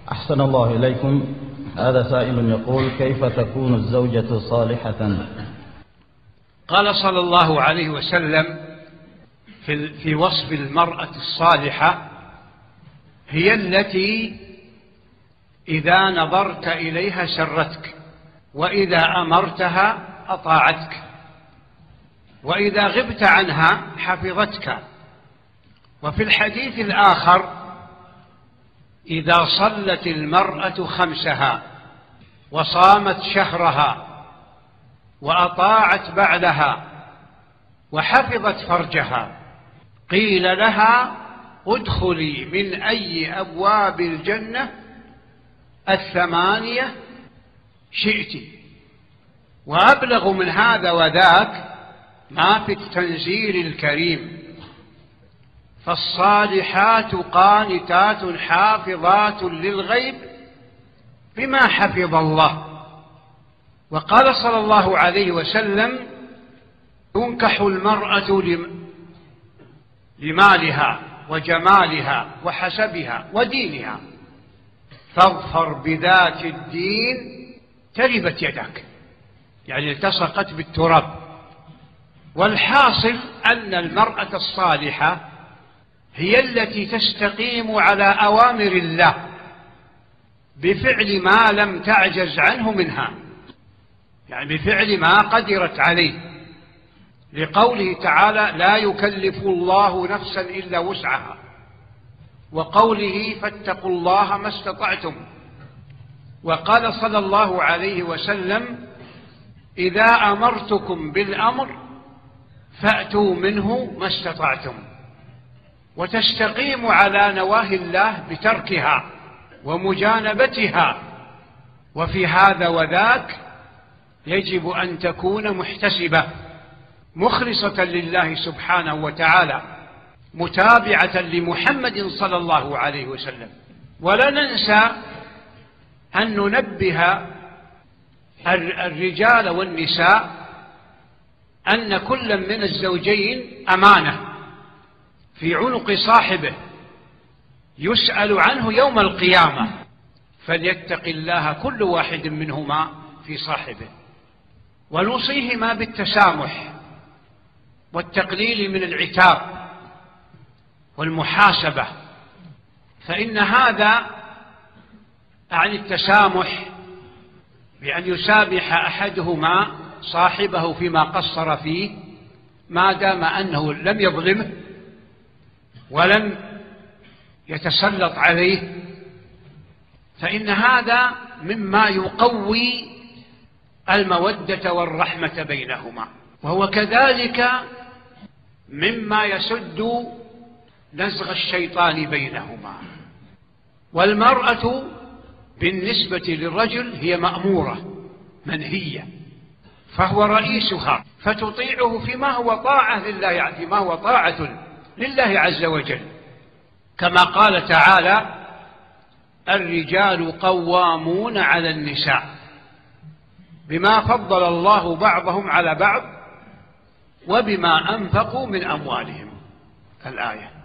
أحسن الله إليكم. هذا سائل يقول: كيف تكون الزوجة صالحة؟ قال صلى الله عليه وسلم في وصف المرأة الصالحة: هي التي إذا نظرت إليها سرتك، وإذا أمرتها أطاعتك، وإذا غبت عنها حفظتك. وفي الحديث الآخر: إذا صلت المرأة خمسها وصامت شهرها وأطاعت بعلها وحفظت فرجها قيل لها: ادخلي من أي أبواب الجنة الثمانية شئت. وأبلغ من هذا وذاك ما في التنزيل الكريم: فالصالحات قانتات حافظات للغيب بما حفظ الله. وقال صلى الله عليه وسلم: تنكح المرأة لمالها وجمالها وحسبها ودينها، فاظفر بذات الدين تربت يدك، يعني التصقت بالتراب. والحاصل أن المرأة الصالحة هي التي تستقيم على أوامر الله بفعل ما لم تعجز عنه منها، يعني بفعل ما قدرت عليه، لقوله تعالى: لا يكلف الله نفسا إلا وسعها، وقوله: فاتقوا الله ما استطعتم. وقال صلى الله عليه وسلم: إذا أمرتكم بالأمر فأتوا منه ما استطعتم. وتستقيم على نواهي الله بتركها ومجانبتها. وفي هذا وذاك يجب أن تكون محتسبة مخلصة لله سبحانه وتعالى، متابعة لمحمد صلى الله عليه وسلم. ولا ننسى أن ننبه الرجال والنساء أن كل من الزوجين أمانة في عنق صاحبه يسأل عنه يوم القيامة، فليتق الله كل واحد منهما في صاحبه. ونوصيهما بالتسامح والتقليل من العتاب والمحاسبة، فإن هذا عن التسامح بأن يسامح أحدهما صاحبه فيما قصر فيه ما دام أنه لم يظلمه ولم يتسلط عليه، فإن هذا مما يقوي المودة والرحمة بينهما، وهو كذلك مما يسد نزغ الشيطان بينهما. والمرأة بالنسبة للرجل هي مأمورة منهية، فهو رئيسها، فتطيعه فيما هو طاعة لله، فيما هو طاعة لله عز وجل، كما قال تعالى: الرجال قوامون على النساء بما فضل الله بعضهم على بعض وبما أنفقوا من أموالهم. الآية.